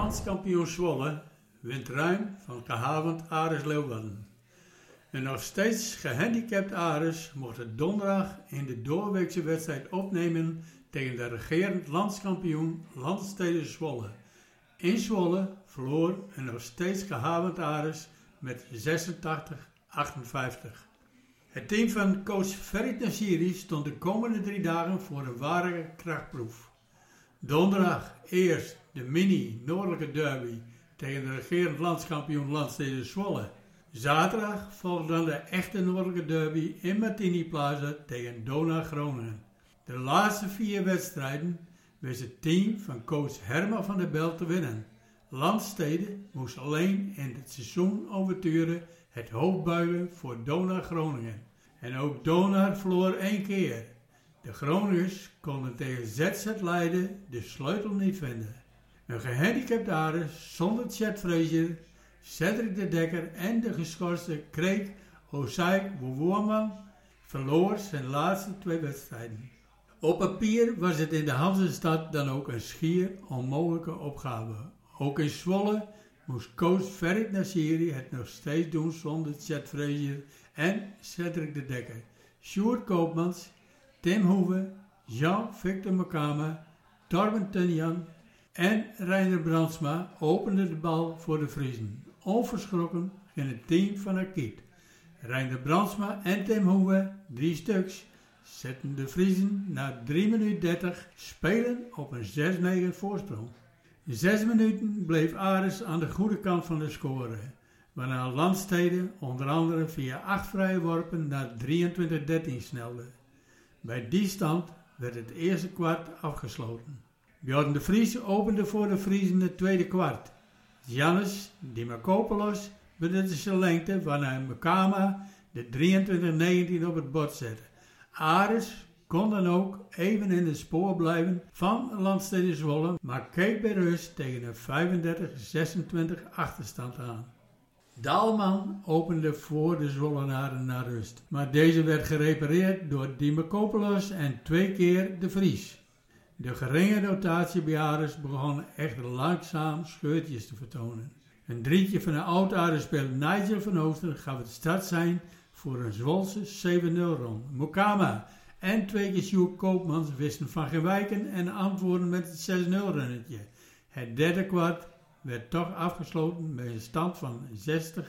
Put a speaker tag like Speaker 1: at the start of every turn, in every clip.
Speaker 1: landskampioen Zwolle wint ruim van gehavend Aris Leeuwarden. Een nog steeds gehandicapt Aris mocht het donderdag in de doorweekse wedstrijd opnemen tegen de regerend landskampioen Landstede Zwolle. In Zwolle verloor een nog steeds gehavend Aris met 86-58. Het team van coach Ferit Nassiri stond de komende 3 dagen voor een ware krachtproef. Donderdag eerst de mini-noordelijke derby tegen de regerend landskampioen Landstede Zwolle. Zaterdag volgde dan de echte noordelijke derby in Martini Plaza tegen Donar Groningen. De laatste 4 wedstrijden wist het team van coach Herman van der Belt te winnen. Landstede moest alleen in het seizoenouverture het hoofd buigen voor Donar Groningen. En ook Donar verloor 1 keer. De Groningers konden tegen ZZ Leiden de sleutel niet vinden. Een gehandicapt Aris zonder Chet Frazier, Cedric de Dekker en de geschorste Craig Osai-Woerman verloor zijn laatste 2 wedstrijden. Op papier was het in de Hansestad dan ook een schier onmogelijke opgave. Ook in Zwolle moest coach Ferit Nassiri het nog steeds doen zonder Chet Frazier en Cedric de Dekker. Sjoerd Koopmans, Tim Hoeve, Jean-Victor Mokama, Torben Tunjan en Reiner Brandsma openden de bal voor de Friezen. Onverschrokken ging het team van Akiet. Reiner Brandsma en Tim Hoeve, 3 stuks, zetten de Friezen na 3 minuten 30 spelen op een 6-9 voorsprong. 6 minuten bleef Aris aan de goede kant van de score, waarna Landstede onder andere via 8 vrije worpen naar 23-13 snelde. Bij die stand werd het eerste kwart afgesloten. Bjorn de Vries opende voor de Friezen het tweede kwart. Giannis Dimakopoulos benutte zijn lengte, waarna Mokama de 23-19 op het bord zette. Aris kon dan ook even in het spoor blijven van Landstede Zwolle, maar keek bij rust tegen een 35-26 achterstand aan. Daalman opende voor de Zwollenaren naar rust, maar deze werd gerepareerd door Dimakopoulos en 2 keer de Vries. De geringe rotatie bij Aris begon echter langzaam scheurtjes te vertonen. Een drietje van de oud-Aris-speler Nigel van Oosten gaf het startsein voor een Zwolse 7-0 rond. Mokama en 2 keer Sjoerd Koopmans wisten van geen wijken en antwoorden met het 6-0 runnetje. Het derde kwart werd toch afgesloten met een stand van 60-45.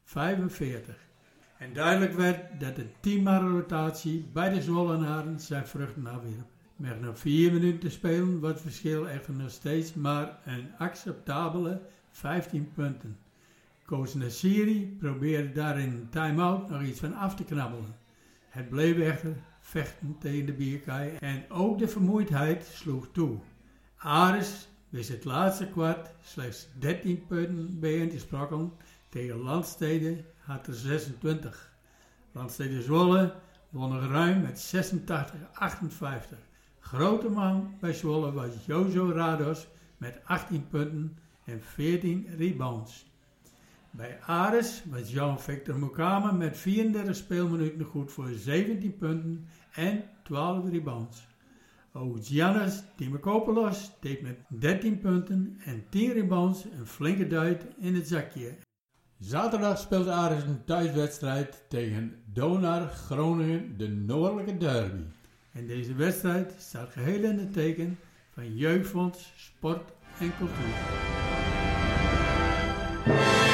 Speaker 1: En duidelijk werd dat de 10-man rotatie bij de Zwollenaren zijn vruchten afwierp. Met nog 4 minuten te spelen wordt het verschil echter nog steeds maar een acceptabele 15 punten. Coach Nassiri probeerde daar in een time-out nog iets van af te knabbelen. Het bleef echter vechten tegen de bierkaai en ook de vermoeidheid sloeg toe. Aris wist het laatste kwart slechts 13 punten bijeen te sprokkelen, tegen Landstede had er 26. Landstede Zwolle won nog ruim met 86-58. Grote man bij Zwolle was Jozo Rados met 18 punten en 14 rebounds. Bij Aris was Jean-Victor Mokama met 34 speelminuten goed voor 17 punten en 12 rebounds. Ook Giannis Dimakopoulos deed met 13 punten en 10 rebounds een flinke duit in het zakje. Zaterdag speelde Aris een thuiswedstrijd tegen Donar Groningen, de noordelijke derby. En deze wedstrijd staat geheel in het teken van Jeugdfonds Sport en Cultuur.